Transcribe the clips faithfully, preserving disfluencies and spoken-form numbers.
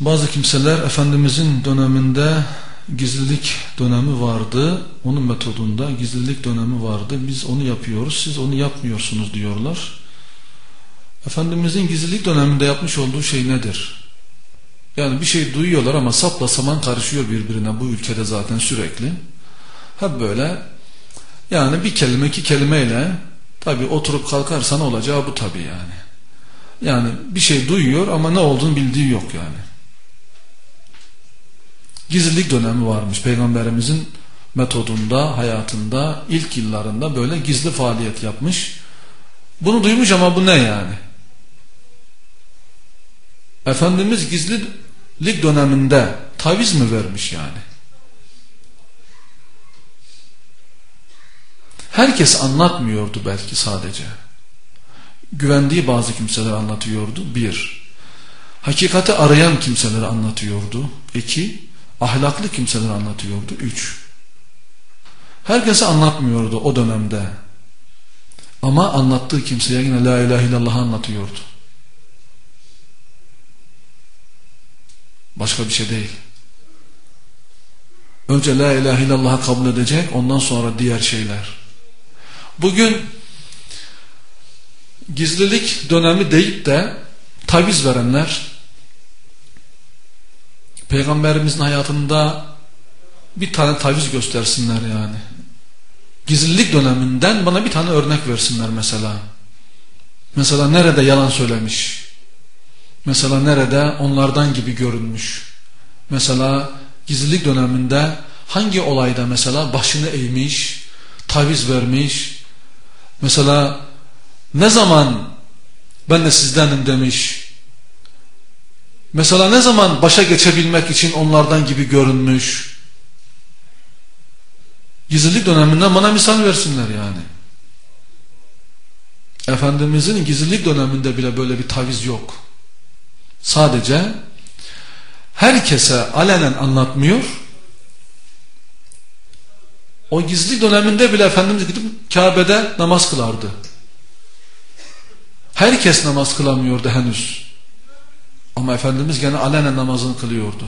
Bazı kimseler Efendimizin döneminde gizlilik dönemi vardı, onun metodunda gizlilik dönemi vardı, biz onu yapıyoruz, siz onu yapmıyorsunuz diyorlar. Efendimizin gizlilik döneminde yapmış olduğu şey nedir? Yani bir şey duyuyorlar ama sapla saman karışıyor birbirine bu ülkede zaten sürekli. Hep böyle, yani bir kelime iki kelimeyle tabi oturup kalkarsan olacağı bu tabi yani. Yani bir şey duyuyor ama ne olduğunu bildiği yok yani. Gizlilik dönemi varmış Peygamberimizin metodunda, hayatında, ilk yıllarında böyle gizli faaliyet yapmış. Bunu duymuş ama bu ne yani? Efendimiz gizlilik döneminde taviz mi vermiş yani? Herkes anlatmıyordu belki sadece. Güvendiği bazı kimseler anlatıyordu. Bir, hakikati arayan kimseler anlatıyordu. İki, ahlaklı kimseler anlatıyordu. Üç, herkese anlatmıyordu o dönemde. Ama anlattığı kimseye yine la ilahe illallah anlatıyordu. Başka bir şey değil. Önce la ilahe illallah'ı kabul edecek, ondan sonra diğer şeyler. Bugün gizlilik dönemi deyip de taviz verenler, Peygamberimizin hayatında bir tane taviz göstersinler yani. Gizlilik döneminden bana bir tane örnek versinler mesela. Mesela nerede yalan söylemiş? Mesela nerede onlardan gibi görünmüş? Mesela gizlilik döneminde hangi olayda mesela başını eğmiş, taviz vermiş? Mesela ne zaman ben de sizdenim demiş? Mesela ne zaman başa geçebilmek için onlardan gibi görünmüş? Gizlilik döneminden bana misal versinler yani. Efendimizin gizlilik döneminde bile böyle bir taviz yok. Sadece herkese alenen anlatmıyor. O gizlilik döneminde bile Efendimiz gidip Kabe'de namaz kılardı. Herkes namaz kılamıyordu henüz. Ama Efendimiz gene alenen namazını kılıyordu.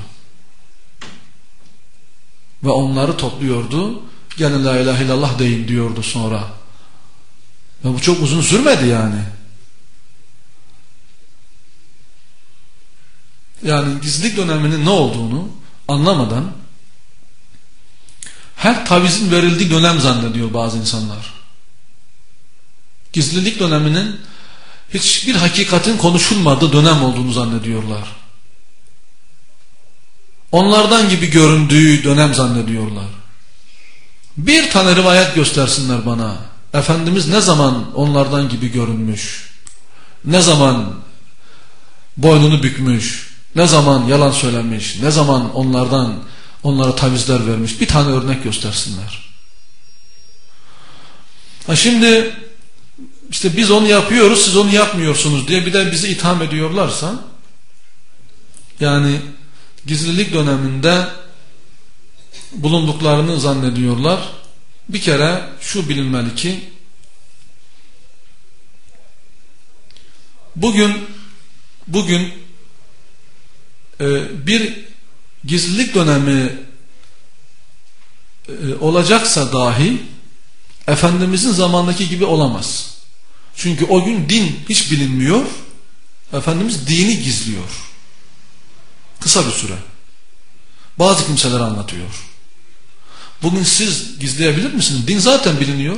Ve onları topluyordu. Gelin la ilahe illallah deyin diyordu sonra. Ve bu çok uzun sürmedi yani. Yani gizlilik döneminin ne olduğunu anlamadan her tavizin verildiği dönem zannediyor bazı insanlar. Gizlilik döneminin hiçbir hakikatin konuşulmadığı dönem olduğunu zannediyorlar. Onlardan gibi göründüğü dönem zannediyorlar. Bir tane rivayet göstersinler bana. Efendimiz ne zaman onlardan gibi görünmüş? Ne zaman boynunu bükmüş? Ne zaman yalan söylemiş? Ne zaman onlardan onlara tavizler vermiş? Bir tane örnek göstersinler. Ha şimdi işte biz onu yapıyoruz, siz onu yapmıyorsunuz diye bir de bizi itham ediyorlarsa, yani gizlilik döneminde bulunduklarını zannediyorlar. Bir kere şu bilinmeli ki bugün bugün e, bir gizlilik dönemi e, olacaksa dahi Efendimizin zamandaki gibi olamaz. Çünkü o gün din hiç bilinmiyor. Efendimiz dini gizliyor. Kısa bir süre. Bazı kimseler anlatıyor. Bugün siz gizleyebilir misiniz? Din zaten biliniyor.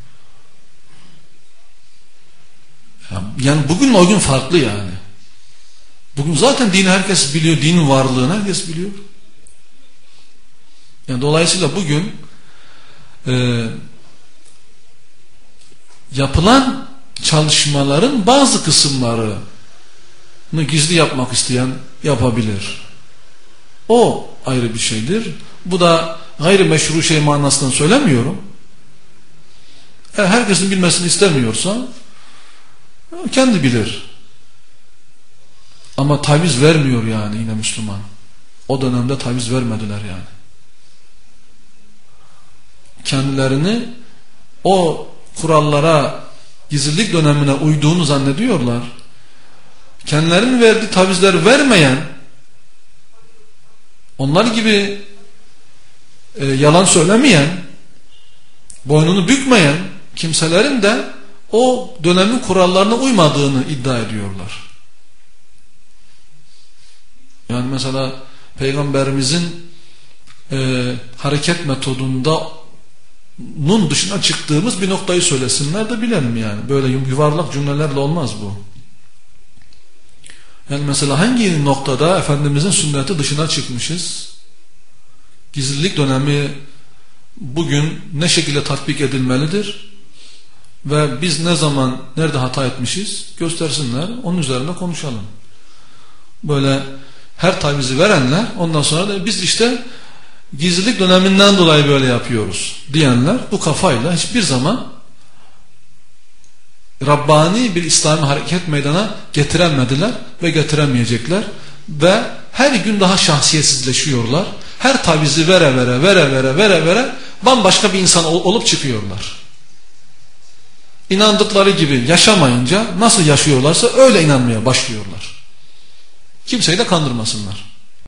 Yani bugün o gün farklı yani. Bugün zaten dini herkes biliyor. Dinin varlığını herkes biliyor. Yani dolayısıyla bugün e, yapılan çalışmaların bazı kısımlarını gizli yapmak isteyen yapabilir. O ayrı bir şeydir. Bu da gayri meşru şey manasından söylemiyorum. Eğer herkesin bilmesini istemiyorsa kendi bilir. Ama taviz vermiyor yani yine Müslüman. O dönemde taviz vermediler yani. Kendilerini o kurallara, gizlilik dönemine uyduğunu zannediyorlar. Kendilerinin verdiği tavizleri vermeyen onlar gibi e, yalan söylemeyen, boynunu bükmeyen kimselerin de o dönemin kurallarına uymadığını iddia ediyorlar. Yani mesela Peygamberimizin e, hareket metodunda nun dışına çıktığımız bir noktayı söylesinler de bilelim yani. Böyle yuvarlak cümlelerle olmaz bu. Yani mesela hangi noktada Efendimizin sünneti dışına çıkmışız? Gizlilik dönemi bugün ne şekilde tatbik edilmelidir? Ve biz ne zaman, nerede hata etmişiz? Göstersinler, onun üzerine konuşalım. Böyle her tavizi verenler, ondan sonra da biz işte gizlilik döneminden dolayı böyle yapıyoruz diyenler bu kafayla hiçbir zaman Rabbani bir İslami hareket meydana getiremediler ve getiremeyecekler ve her gün daha şahsiyetsizleşiyorlar. Her tavizi vere vere vere vere vere vere bambaşka bir insan ol, olup çıkıyorlar. İnandıkları gibi yaşamayınca nasıl yaşıyorlarsa öyle inanmaya başlıyorlar. Kimseyi de kandırmasınlar.